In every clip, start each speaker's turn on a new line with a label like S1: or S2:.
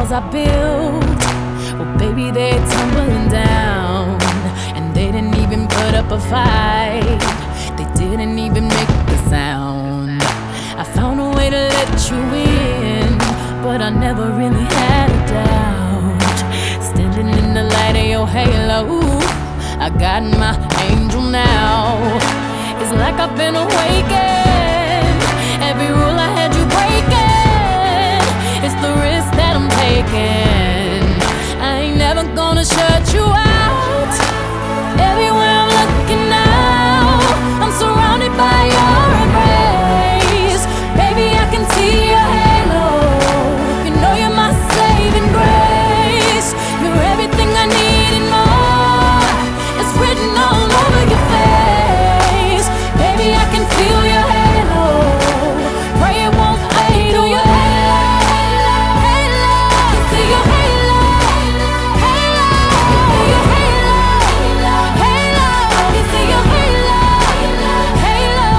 S1: walls I built, well, baby, they're tumbling down. And they didn't even put up a fight, they didn't even make the sound. I found a way to let you in, but I never really had a doubt. Standing in the light of your halo, I got my angel now. It's like I've been awakened. Every rule I had you breaking, it's the risk that I'm taking. I ain't never gonna shut you out. Everywhere I'm looking now, I'm surrounded by your embrace. Baby, I can see your halo. You know you're my saving grace. You're everything I need and more. It's written all over your face. Baby, I can feel your halo. Pray it won't fade away. Halo, can see your halo. Halo, your halo. Halo, can see your halo. Halo,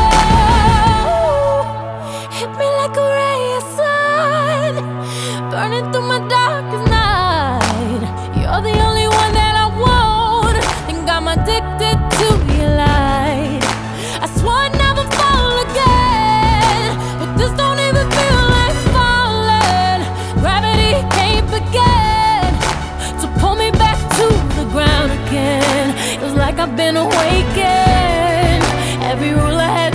S1: hit me like a ray of sun, burning through my darkest night. You're the only one that I want. Think I'm addicted to your light. I swore I'd never fall again, but this don't even feel like falling. Gravity can't begin to pull me back to the ground again. It's like I've been awakened. Every rule I had